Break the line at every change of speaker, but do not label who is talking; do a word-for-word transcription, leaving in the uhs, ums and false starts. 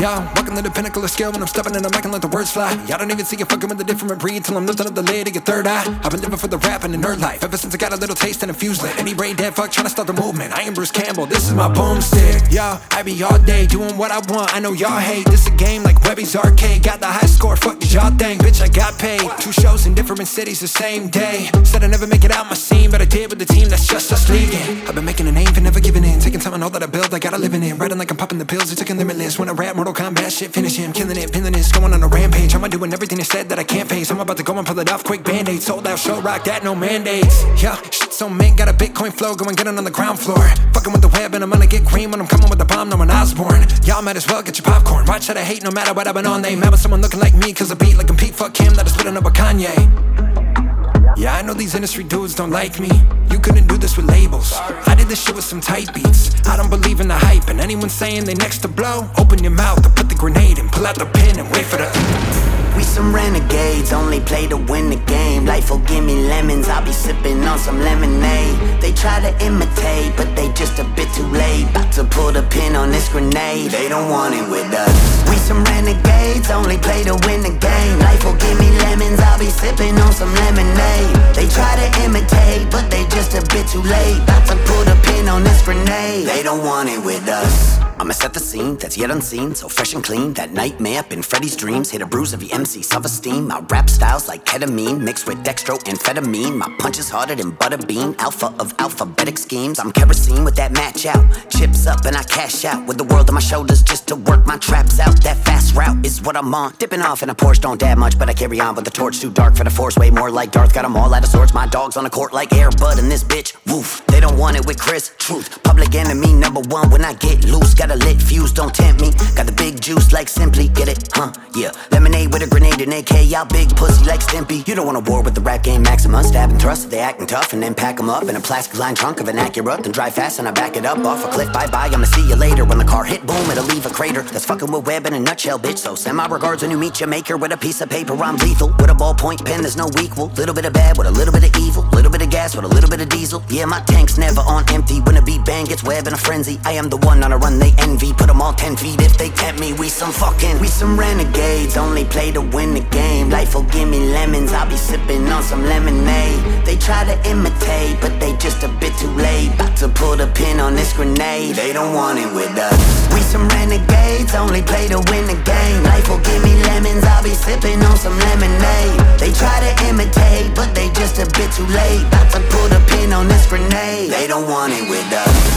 Yeah, walking to the pinnacle of skill when I'm stepping in the mic and let the words fly. Y'all don't even see it fucking with a different breed till I'm lifting up the lid of your third eye. I've been living for the rap and the nerd life ever since I got a little taste and infused it. Any brain dead fuck trying to start the movement. I am Bruce Campbell, this is my boomstick. Yeah, I be all day doing what I want. I know y'all hate this a game like Webby's Arcade. Got the high score, fuck did y'all think? Bitch, I got paid. Two shows in different cities the same day. Said I never make it out my scene, but I did with the team that's just us leaguing. I've been making a name for never giving in. Taking time and all that I build, I gotta live in it. Riding like I'm popping the pills, it's looking limitless. When I rap Mortal Kombat shit, finishing, killing it, pinning this, going on a rampage. I'm doing everything they said that I can't face. I'm about to go and pull it off, quick band-aid. Sold out show, rock that, no mandates. Yeah, shit so mint, got a Bitcoin flow, go and get it on the ground floor. Fucking with the web and I'm gonna get green when I'm coming with the bomb, no one Osborne. Y'all might as well get your popcorn. Watch that I hate no matter what I've been on. They mad with someone looking like me, cause I beat like I'm Pete, fuck him, that is splitting up with Kanye. Yeah, I know these industry dudes don't like me. You couldn't do this with labels. I did this shit with some tight beats. I don't believe in the hype, and anyone saying they next to blow, open your mouth or put the grenade and pull out the pin and wait for the...
We some renegades, only play to win the game. Life will give me lemons, I'll be sipping on some lemonade. They try to imitate, but they just a bit too late. About to pull the pin on this grenade, they don't want it with us. We some renegades, only play to win the game. Life will give me lemons, I'll be sipping on some lemonade. They try to imitate, but they just a bit too late. About to pull the pin on this grenade, they don't want it with us. I'ma set the scene that's yet unseen, so fresh and clean. That nightmare up in Freddy's dreams. Hit a bruise of the M C self-esteem. My rap style's like ketamine mixed with dextroamphetamine. My punch is harder than butterbean. Alpha of alphabetic schemes. I'm kerosene with that match out. Chips up and I cash out with the world on my shoulders just to work my traps out. That fast route is what I'm on. Dipping off in a Porsche, don't dab much, but I carry on with the torch. Too dark for the force, way more like Darth. Got them all out of sorts. My dogs on the court like Air Bud in this bitch. Woof, they don't want it with Chris. Truth, public enemy number one when I get loose. Got a lit fuse, don't tempt me. Got the big juice like Simply, get it? Huh, yeah. Lemonade with a grenade and A K, y'all big pussy like Stimpy. You don't want a war with the rap game Maximus. Stab and thrust, they acting tough and then pack them up in a plastic lined trunk of an Acura. Then drive fast and I back it up off a cliff. Bye bye, I'ma see you later. When the car hit boom, it'll leave a crater. That's fucking with Webb in a nutshell, bitch. So send my regards when you meet your maker. With a piece of paper, I'm lethal. With a ballpoint pen, there's no equal. Little bit of bad with a little bit of evil. Little bit of gas with a little bit of diesel. Yeah, my tank's never on empty. When a beat bang gets Webb in a frenzy, I am the one on a run they envy. Put them all ten feet if they tempt me. We some fucking, we some renegades, only play to win the game. Life will give me lemons, I'll be sipping on some lemonade. They try to imitate, but they just a bit too late. About to pull the pin on this grenade, they don't want it with us. We some renegades, only play to win the game. Life will give me lemons, I'll be sipping on some lemonade. They try to imitate, but they just a bit too late. About to pull the pin on this grenade, they don't want it with us.